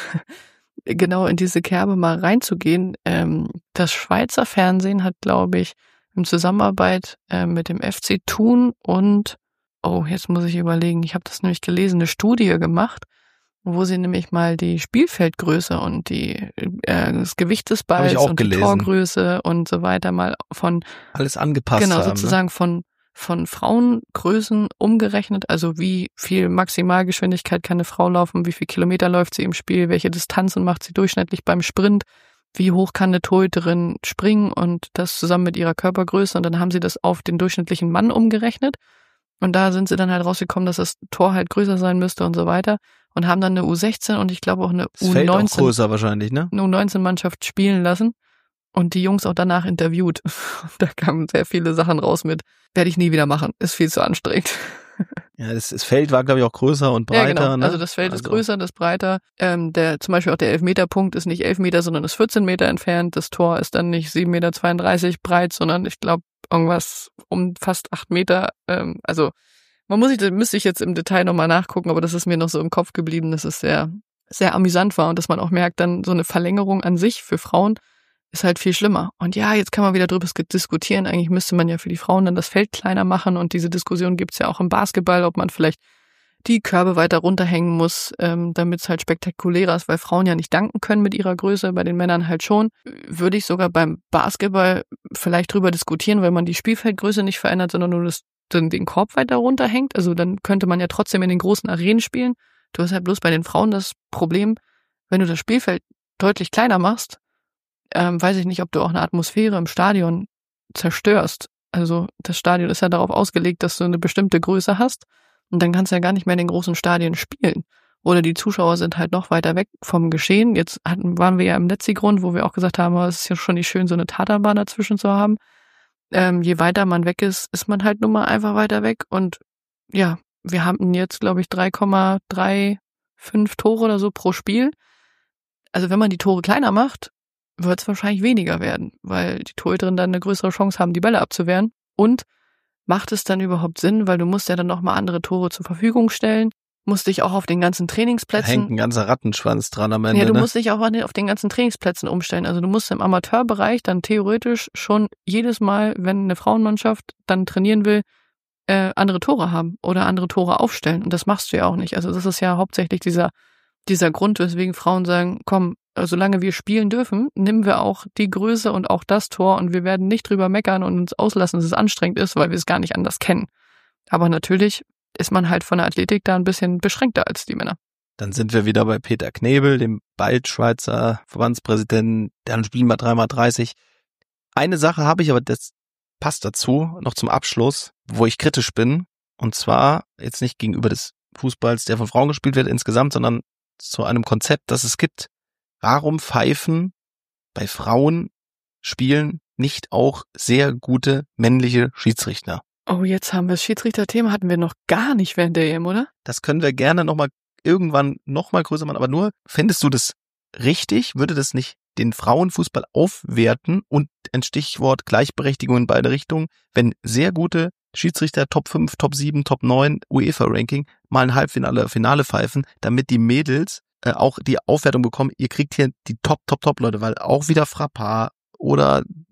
genau in diese Kerbe mal reinzugehen, ähm, das Schweizer Fernsehen hat, glaube ich, in Zusammenarbeit äh, mit dem F C Thun und, oh, jetzt muss ich überlegen, ich habe das nämlich gelesen, eine Studie gemacht, wo sie nämlich mal die Spielfeldgröße und die äh, das Gewicht des Balls und gelesen. die Torgröße und so weiter mal von alles angepasst genau haben, sozusagen ne? von von Frauengrößen umgerechnet, also wie viel Maximalgeschwindigkeit kann eine Frau laufen, wie viel Kilometer läuft sie im Spiel, welche Distanzen macht sie durchschnittlich beim Sprint, wie hoch kann eine Torhüterin springen und das zusammen mit ihrer Körpergröße und dann haben sie das auf den durchschnittlichen Mann umgerechnet und da sind sie dann halt rausgekommen, dass das Tor halt größer sein müsste und so weiter und haben dann eine U sechzehn und ich glaube auch eine das U Feld neunzehn auch größer wahrscheinlich, ne? eine U neunzehn Mannschaft spielen lassen und die Jungs auch danach interviewt. Da kamen sehr viele Sachen raus mit, werde ich nie wieder machen, ist viel zu anstrengend. Ja, das, das Feld war, glaube ich, auch größer und breiter. Ja, genau. Ne? Also das Feld also. ist größer, das breiter. Ähm, der, zum Beispiel auch der Elfmeterpunkt ist nicht elf Meter, sondern ist vierzehn Meter entfernt. Das Tor ist dann nicht sieben Meter zweiunddreißig breit, sondern ich glaube irgendwas um fast acht Meter. Ähm, also man muss sich, müsste ich jetzt im Detail nochmal nachgucken, aber das ist mir noch so im Kopf geblieben, dass es sehr, sehr amüsant war und dass man auch merkt, dann so eine Verlängerung an sich für Frauen ist halt viel schlimmer. Und ja, jetzt kann man wieder drüber diskutieren. Eigentlich müsste man ja für die Frauen dann das Feld kleiner machen und diese Diskussion gibt's ja auch im Basketball, ob man vielleicht die Körbe weiter runterhängen muss, ähm, damit es halt spektakulärer ist, weil Frauen ja nicht danken können mit ihrer Größe, bei den Männern halt schon. Würde ich sogar beim Basketball vielleicht drüber diskutieren, weil man die Spielfeldgröße nicht verändert, sondern nur das, den Korb weiter runterhängt. Also dann könnte man ja trotzdem in den großen Arenen spielen. Du hast halt bloß bei den Frauen das Problem, wenn du das Spielfeld deutlich kleiner machst, Ähm, weiß ich nicht, ob du auch eine Atmosphäre im Stadion zerstörst. Also das Stadion ist ja darauf ausgelegt, dass du eine bestimmte Größe hast und dann kannst du ja gar nicht mehr in den großen Stadien spielen. Oder die Zuschauer sind halt noch weiter weg vom Geschehen. Jetzt hatten, waren wir ja im Letzigrund, wo wir auch gesagt haben, es ist ja schon nicht schön, so eine Tatanbahn dazwischen zu haben. Ähm, je weiter man weg ist, ist man halt nun mal einfach weiter weg. Und ja, wir haben jetzt, glaube ich, drei Komma fünfunddreißig Tore oder so pro Spiel. Also wenn man die Tore kleiner macht, wird es wahrscheinlich weniger werden, weil die Torhüterinnen dann eine größere Chance haben, die Bälle abzuwehren. Und macht es dann überhaupt Sinn, weil du musst ja dann nochmal andere Tore zur Verfügung stellen, musst dich auch auf den ganzen Trainingsplätzen... Da hängt ein ganzer Rattenschwanz dran am Ende. Ja, du ne? musst dich auch auf den ganzen Trainingsplätzen umstellen. Also du musst im Amateurbereich dann theoretisch schon jedes Mal, wenn eine Frauenmannschaft dann trainieren will, äh, andere Tore haben oder andere Tore aufstellen. Und das machst du ja auch nicht. Also das ist ja hauptsächlich dieser, dieser Grund, weswegen Frauen sagen, komm, solange wir spielen dürfen, nehmen wir auch die Größe und auch das Tor und wir werden nicht drüber meckern und uns auslassen, dass es anstrengend ist, weil wir es gar nicht anders kennen. Aber natürlich ist man halt von der Athletik da ein bisschen beschränkter als die Männer. Dann sind wir wieder bei Peter Knebel, dem bald Schweizer Verbandspräsidenten, dann spielen wir drei mal dreißig. Eine Sache habe ich, aber das passt dazu, noch zum Abschluss, wo ich kritisch bin. Und zwar jetzt nicht gegenüber des Fußballs, der von Frauen gespielt wird insgesamt, sondern zu einem Konzept, das es gibt. Warum pfeifen bei Frauenspielen nicht auch sehr gute männliche Schiedsrichter? Oh, jetzt haben wir das Schiedsrichterthema, hatten wir noch gar nicht während der E M, oder? Das können wir gerne nochmal irgendwann nochmal größer machen, aber nur, fändest du das richtig? Würde das nicht den Frauenfußball aufwerten und ein Stichwort Gleichberechtigung in beide Richtungen, wenn sehr gute Schiedsrichter Top fünf, Top sieben, Top neun UEFA-Ranking mal ein Halbfinale, Finale pfeifen, damit die Mädels äh, auch die Aufwertung bekommen, ihr kriegt hier die Top, Top, Top Leute, weil auch wieder Frappard oder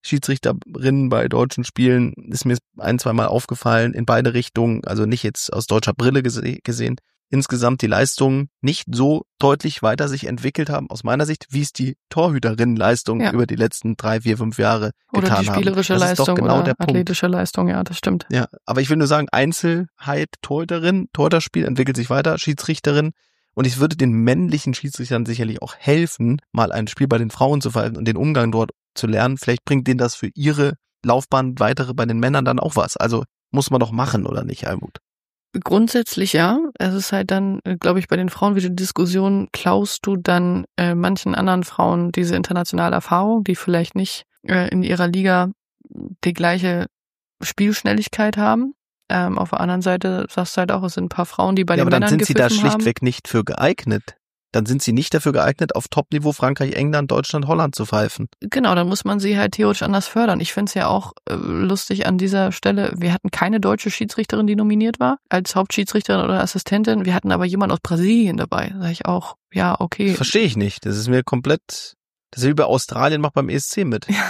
Schiedsrichterinnen bei deutschen Spielen, ist mir ein, zwei Mal aufgefallen, in beide Richtungen, also nicht jetzt aus deutscher Brille gese- gesehen, insgesamt die Leistungen nicht so deutlich weiter sich entwickelt haben, aus meiner Sicht, wie es die Torhüterinnenleistung ja. über die letzten drei, vier, fünf Jahre oder getan haben. Oder die spielerische haben. Leistung genau oder der athletische Punkt. Leistung, ja, das stimmt. Ja, aber ich will nur sagen, Einzelheit, Torhüterin, Torhüterspiel entwickelt sich weiter, Schiedsrichterin. Und ich würde den männlichen Schiedsrichtern sicherlich auch helfen, mal ein Spiel bei den Frauen zu verhalten und den Umgang dort zu lernen. Vielleicht bringt denen das für ihre Laufbahn weitere bei den Männern dann auch was. Also muss man doch machen, oder nicht, Almut? Grundsätzlich ja. Es ist halt dann, glaube ich, bei den Frauen wieder die Diskussion, klaust du dann äh, manchen anderen Frauen diese internationale Erfahrung, die vielleicht nicht äh, in ihrer Liga die gleiche Spielschnelligkeit haben. Ähm, auf der anderen Seite sagst du halt auch, es sind ein paar Frauen, die bei ja, den aber Männern dann sind sie da gepfiffen schlichtweg haben. nicht für geeignet. Dann sind sie nicht dafür geeignet, auf Top-Niveau Frankreich, England, Deutschland, Holland zu pfeifen. Genau, dann muss man sie halt theoretisch anders fördern. Ich finde es ja auch äh, lustig an dieser Stelle, wir hatten keine deutsche Schiedsrichterin, die nominiert war, als Hauptschiedsrichterin oder Assistentin. Wir hatten aber jemanden aus Brasilien dabei. Da sag ich auch, ja, okay. Verstehe ich nicht. Das ist mir komplett, das ist wie bei Australien, macht beim E S C mit. Ja.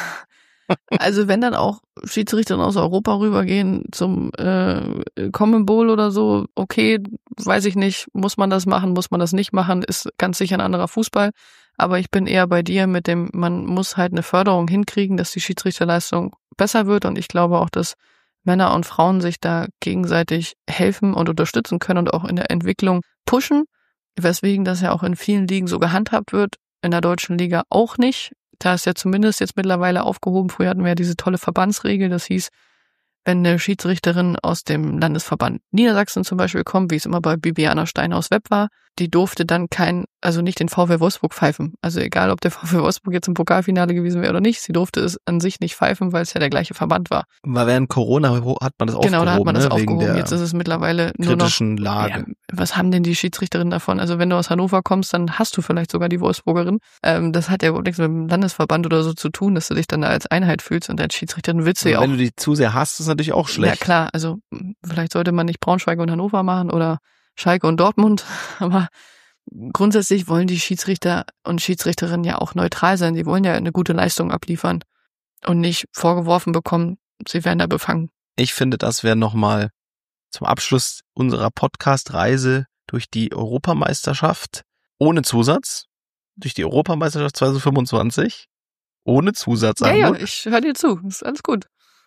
Also wenn dann auch Schiedsrichter aus Europa rübergehen zum äh, Common Bowl oder so, okay, weiß ich nicht, muss man das machen, muss man das nicht machen, ist ganz sicher ein anderer Fußball. Aber ich bin eher bei dir mit dem, man muss halt eine Förderung hinkriegen, dass die Schiedsrichterleistung besser wird. Und ich glaube auch, dass Männer und Frauen sich da gegenseitig helfen und unterstützen können und auch in der Entwicklung pushen, weswegen das ja auch in vielen Ligen so gehandhabt wird, in der deutschen Liga auch nicht. Da ist ja zumindest jetzt mittlerweile aufgehoben. Früher hatten wir ja diese tolle Verbandsregel. Das hieß, wenn eine Schiedsrichterin aus dem Landesverband Niedersachsen zum Beispiel kommt, wie es immer bei Bibiana Steinhaus-Webb war, die durfte dann kein, also nicht den VfL Wolfsburg pfeifen. Also egal, ob der VfL Wolfsburg jetzt im Pokalfinale gewesen wäre oder nicht, sie durfte es an sich nicht pfeifen, weil es ja der gleiche Verband war. Weil während Corona hat man das aufgehoben. Genau, da hat man das ne? aufgehoben. Wegen der Jetzt ist es mittlerweile nur noch kritischen Lage. Ja, was haben denn die Schiedsrichterinnen davon? Also wenn du aus Hannover kommst, dann hast du vielleicht sogar die Wolfsburgerin. Ähm, das hat ja überhaupt nichts mit dem Landesverband oder so zu tun, dass du dich dann da als Einheit fühlst und als Schiedsrichterin willst du ja auch. Wenn du die zu sehr hast, ist natürlich auch schlecht. Ja klar, also vielleicht sollte man nicht Braunschweig und Hannover machen oder Schalke und Dortmund, aber grundsätzlich wollen die Schiedsrichter und Schiedsrichterinnen ja auch neutral sein. Sie wollen ja eine gute Leistung abliefern und nicht vorgeworfen bekommen, sie werden da befangen. Ich finde, das wäre nochmal zum Abschluss unserer Podcast-Reise durch die Europameisterschaft ohne Zusatz, durch die Europameisterschaft zwanzig fünfundzwanzig, ohne Zusatz. Ja, ja, ich höre dir zu, ist alles gut.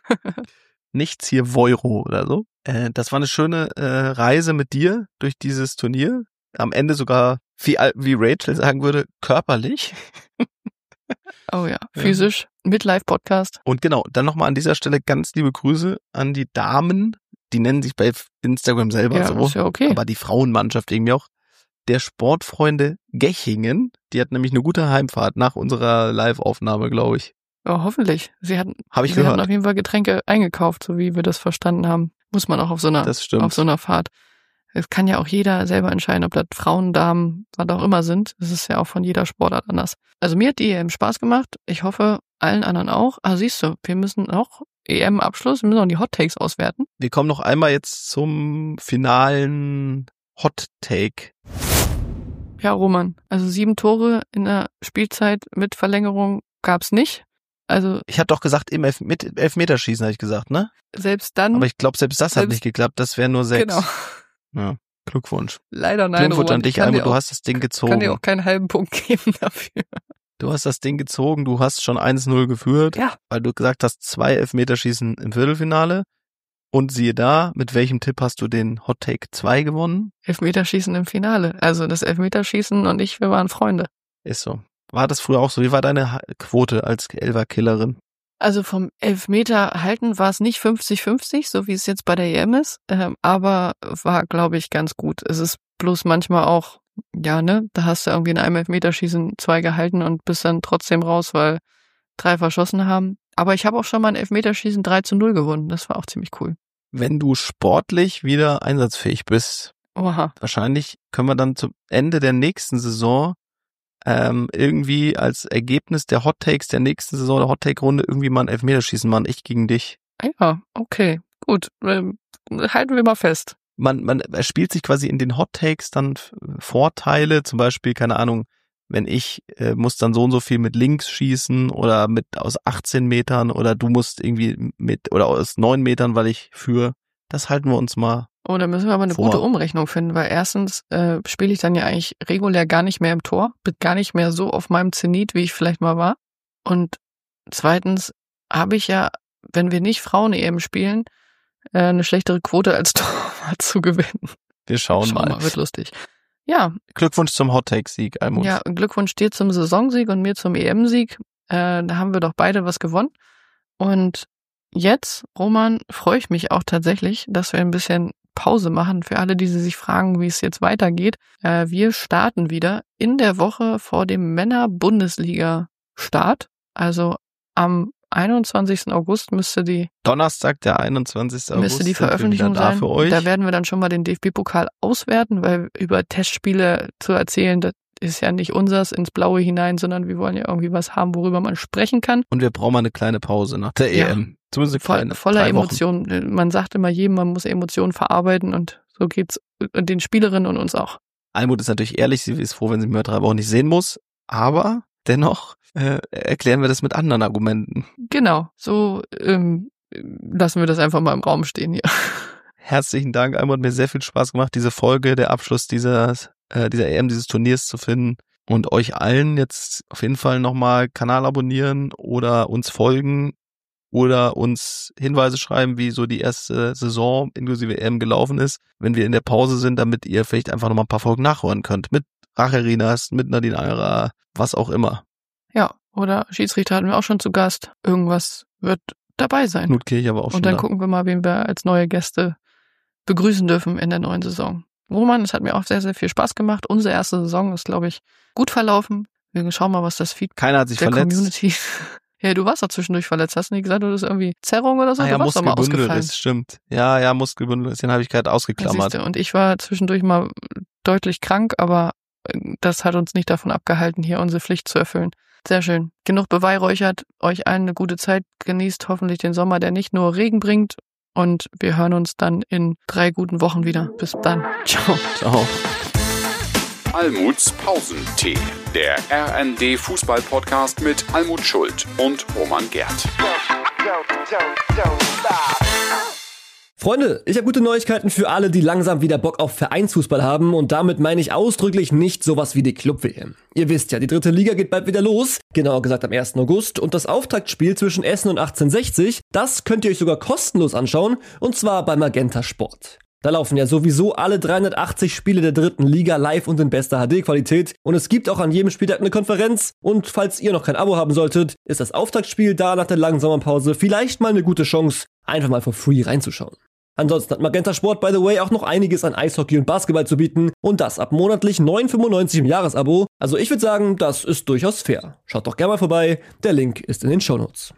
Nichts hier Voiro oder so. Äh, das war eine schöne äh, Reise mit dir durch dieses Turnier. Am Ende sogar, wie, wie Rachel sagen würde, körperlich. Oh ja, physisch, ja. Midlife-Podcast. Und genau, dann nochmal an dieser Stelle ganz liebe Grüße an die Damen, die nennen sich bei Instagram selber ja, so, ist ja okay. Aber die Frauenmannschaft irgendwie auch, der Sportfreunde Gechingen, die hat nämlich eine gute Heimfahrt nach unserer Live-Aufnahme, glaube ich. Ja, hoffentlich. Sie hatten, Hab ich sie gehört. hatten auf jeden Fall Getränke eingekauft, so wie wir das verstanden haben. Muss man auch auf so einer, das stimmt. auf so einer Fahrt. Es kann ja auch jeder selber entscheiden, ob das Frauen, Damen, was auch immer sind. Das ist ja auch von jeder Sportart anders. Also mir hat die E M Spaß gemacht. Ich hoffe, allen anderen auch. Ah, siehst du, wir müssen auch E M-Abschluss, wir müssen auch die Hot Takes auswerten. Wir kommen noch einmal jetzt zum finalen Hot Take. Ja, Roman, also sieben Tore in der Spielzeit mit Verlängerung gab's nicht. Also ich hatte doch gesagt, im Elf- mit Elfmeterschießen habe ich gesagt, ne? Selbst dann. Aber ich glaube, selbst das selbst, hat nicht geklappt. Das wäre nur sechs. Genau. Ja, Glückwunsch. Leider nein, Glückwunsch Roman. an dich, Almut, du hast das Ding gezogen. Ich kann dir auch keinen halben Punkt geben dafür. Du hast das Ding gezogen, du hast schon eins null geführt, ja. Weil du gesagt hast, zwei Elfmeterschießen im Viertelfinale. Und siehe da, mit welchem Tipp hast du den Hot Take zwei gewonnen? Elfmeterschießen im Finale. Also das Elfmeterschießen und ich, wir waren Freunde. Ist so. War das früher auch so? Wie war deine Quote als Elfer-Killerin? Also vom Elfmeter halten war es nicht fünfzig fünfzig, so wie es jetzt bei der E M ist, ähm, aber war, glaube ich, ganz gut. Es ist bloß manchmal auch, ja, ne, da hast du irgendwie in einem Elfmeterschießen zwei gehalten und bist dann trotzdem raus, weil drei verschossen haben. Aber ich habe auch schon mal ein Elfmeterschießen drei zu null gewonnen. Das war auch ziemlich cool. Wenn du sportlich wieder einsatzfähig bist, Oha. Wahrscheinlich können wir dann zum Ende der nächsten Saison ähm, irgendwie als Ergebnis der Hot Takes der nächsten Saison, der Hot Take Runde, irgendwie mal ein Elfmeterschießen machen, ich gegen dich. Ja, okay, gut. Ähm, halten wir mal fest. Man, man spielt sich quasi in den Hot Takes dann Vorteile, zum Beispiel, keine Ahnung, wenn ich äh, muss dann so und so viel mit links schießen oder mit aus achtzehn Metern oder du musst irgendwie mit oder aus neun Metern, weil ich führe. Das halten wir uns mal. Oh, da müssen wir aber eine vor. gute Umrechnung finden, weil erstens äh, spiele ich dann ja eigentlich regulär gar nicht mehr im Tor, bin gar nicht mehr so auf meinem Zenit, wie ich vielleicht mal war. Und zweitens habe ich ja, wenn wir nicht Frauen-E M spielen, äh, eine schlechtere Quote als Torwart zu gewinnen. Wir schauen, schauen mal. mal. Wird lustig. Ja. Glückwunsch zum Hot-Take-Sieg, Almut. Ja, Glückwunsch dir zum Saisonsieg und mir zum E M-Sieg. Äh, da haben wir doch beide was gewonnen. Und jetzt, Roman, freue ich mich auch tatsächlich, dass wir ein bisschen Pause machen für alle, die sich fragen, wie es jetzt weitergeht. Äh, wir starten wieder in der Woche vor dem Männer-Bundesliga-Start. Also am einundzwanzigsten August müsste die Donnerstag, der einundzwanzigsten August, müsste die Veröffentlichung da sein. für euch. Da werden wir dann schon mal den D F B-Pokal auswerten, weil über Testspiele zu erzählen, das ist ja nicht unsers ins Blaue hinein, sondern wir wollen ja irgendwie was haben, worüber man sprechen kann. Und wir brauchen mal eine kleine Pause nach der Ja. E M. Zumindest eine Voll, kleine, voller drei Wochen. Emotionen. Man sagt immer jedem, man muss Emotionen verarbeiten und so geht's den Spielerinnen und uns auch. Almut ist natürlich ehrlich, sie ist froh, wenn sie mich mehr drei Wochen nicht sehen muss, aber dennoch äh, erklären wir das mit anderen Argumenten. Genau, so ähm, lassen wir das einfach mal im Raum stehen hier. Herzlichen Dank, Almut, hat mir sehr viel Spaß gemacht, diese Folge, der Abschluss dieser, äh, dieser E M, dieses Turniers zu finden. Und euch allen jetzt auf jeden Fall nochmal Kanal abonnieren oder uns folgen oder uns Hinweise schreiben, wie so die erste Saison inklusive E M gelaufen ist, wenn wir in der Pause sind, damit ihr vielleicht einfach nochmal ein paar Folgen nachhören könnt. Mit Racherinas, mit Nadine Ayra, was auch immer. Ja, oder Schiedsrichter hatten wir auch schon zu Gast. Irgendwas wird dabei sein. Knut Kirch aber auch schon Und dann da. gucken wir mal, wen wir als neue Gäste begrüßen dürfen in der neuen Saison. Roman, es hat mir auch sehr, sehr viel Spaß gemacht. Unsere erste Saison ist, glaube ich, gut verlaufen. Wir schauen mal, was das Feedback Keiner hat sich der verletzt. Community. Ja, du warst doch zwischendurch verletzt. Hast du nicht gesagt, du hast irgendwie Zerrung oder so? Ah, ja, du warst doch mal Muskelbündel, ausgefallen. das stimmt. Ja, ja, Muskelbündel, den habe ich gerade ausgeklammert. Siehste, und ich war zwischendurch mal deutlich krank, aber das hat uns nicht davon abgehalten, hier unsere Pflicht zu erfüllen. Sehr schön. Genug beweihräuchert. Euch allen eine gute Zeit. Genießt hoffentlich den Sommer, der nicht nur Regen bringt. Und wir hören uns dann in drei guten Wochen wieder. Bis dann. Ciao. Ciao. Almuts Pausentee, der R N D Fußball-Podcast mit Almut Schuld und Roman Gert. Freunde, ich habe gute Neuigkeiten für alle, die langsam wieder Bock auf Vereinsfußball haben und damit meine ich ausdrücklich nicht sowas wie die Club-W M. Ihr wisst ja, die dritte Liga geht bald wieder los, genauer gesagt am ersten August und das Auftaktspiel zwischen Essen und achtzehnhundertsechzig, das könnt ihr euch sogar kostenlos anschauen und zwar bei Magenta Sport. Da laufen ja sowieso alle dreihundertachtzig Spiele der dritten Liga live und in bester H D-Qualität und es gibt auch an jedem Spieltag eine Konferenz und falls ihr noch kein Abo haben solltet, ist das Auftaktspiel da nach der langen Sommerpause vielleicht mal eine gute Chance, einfach mal for free reinzuschauen. Ansonsten hat Magenta Sport, by the way, auch noch einiges an Eishockey und Basketball zu bieten und das ab monatlich neun fünfundneunzig im Jahresabo. Also ich würde sagen, das ist durchaus fair. Schaut doch gerne mal vorbei, der Link ist in den Shownotes.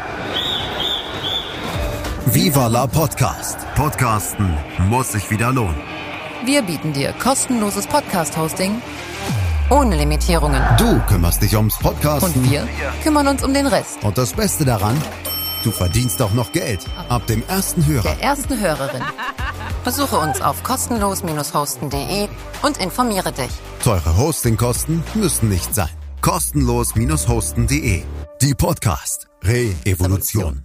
Viva la Podcast. Podcasten muss sich wieder lohnen. Wir bieten dir kostenloses Podcast-Hosting ohne Limitierungen. Du kümmerst dich ums Podcasten. Und wir kümmern uns um den Rest. Und das Beste daran, du verdienst auch noch Geld. Ab dem ersten Hörer. Der ersten Hörerin. Besuche uns auf kostenlos hosten punkt de und informiere dich. Teure Hostingkosten müssen nicht sein. kostenlos hosten punkt de. Die Podcast Re-Evolution.